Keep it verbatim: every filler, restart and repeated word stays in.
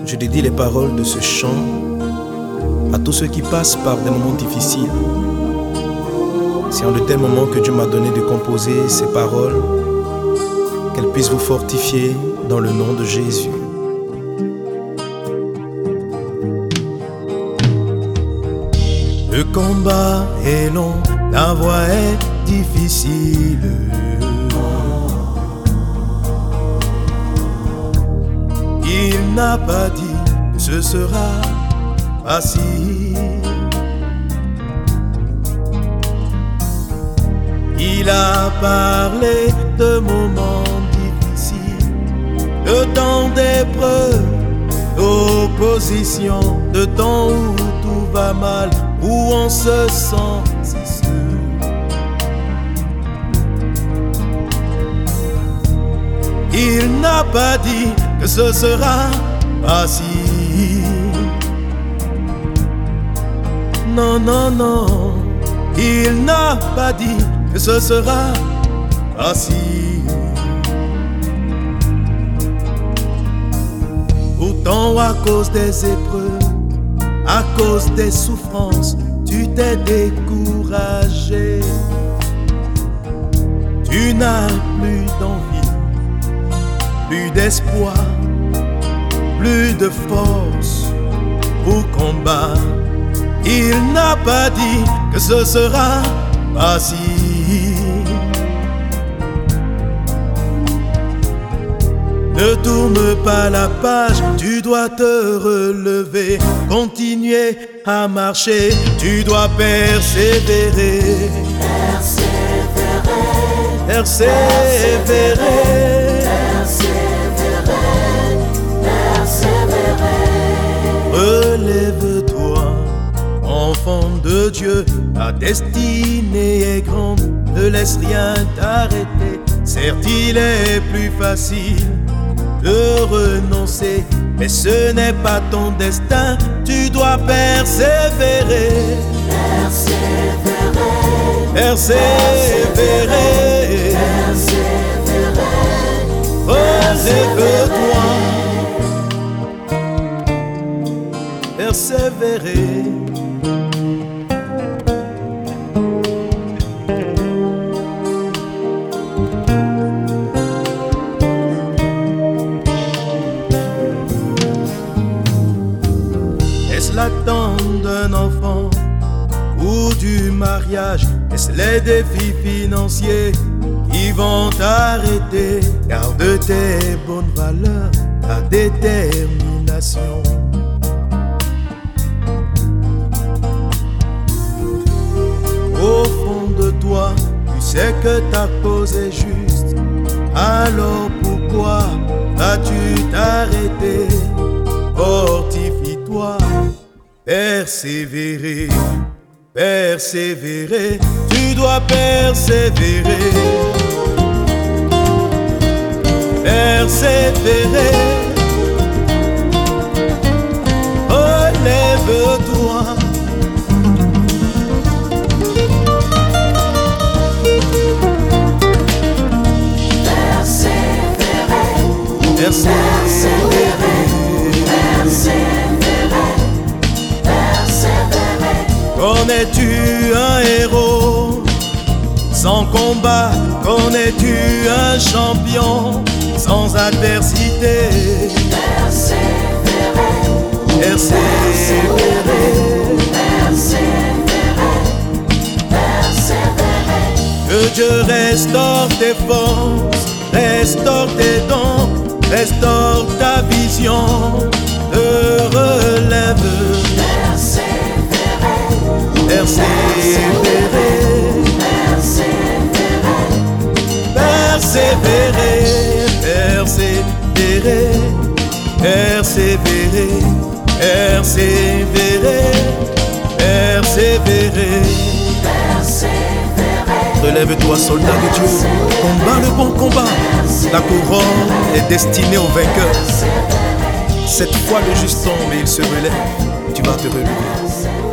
Je dédie les paroles de ce chant à tous ceux qui passent par des moments difficiles. C'est en de tels moments que Dieu m'a donné de composer ces paroles, qu'elles puissent vous fortifier dans le nom de Jésus. Le combat est long, la voie est difficile. Il n'a pas dit que ce sera facile. Il a parlé de moments difficiles, de temps d'épreuves, d'opposition, de temps où tout va mal, où on se sent si seul. Il n'a pas dit que ce sera facile. Non, non, non, il n'a pas dit que ce sera facile. Pourtant, à cause des épreuves, à cause des souffrances, tu t'es découragé. Tu n'as plus d'envie, plus d'espoir, plus de force pour combattre. Il n'a pas dit que ce sera facile. Ne tourne pas la page, tu dois te relever, continuer à marcher, tu dois persévérer. Persévérer, Persévérer, persévérer, persévérer. Relève-toi, enfant de Dieu, ta destinée est grande, ne laisse rien t'arrêter. Certes, il est plus facile de renoncer, mais ce n'est pas ton destin, tu dois persévérer. Persévérer, Persévérer, persévérer, relève-toi, persévérer. Est-ce l'attente d'un enfant ou du mariage? Est-ce les défis financiers qui vont t'arrêter? Garde tes bonnes valeurs, ta détermination. Au fond de toi, tu sais que ta cause est juste. Alors pourquoi vas-tu t'arrêter? Fortifie-toi, persévérer, persévérer, tu dois persévérer. Persévérer, relève-toi. persévérer, Persévérer, persévérer, persévérer. connais-tu un héros sans combat? Connais-tu un champion sans adversité? Persévérer, Persévérer, persévérer, persévérer. que Dieu restaure tes forces, restaure tes dons, restaure ta vision, te relève. Persévérer, Persévérer, persévérer, persévérer, persévérer, persévérer, persévérer, persévérer. Relève-toi, soldat de Dieu, combat le bon combat. La couronne est destinée aux vainqueurs. Cette fois le juste tombe et il se relève, tu vas te relever.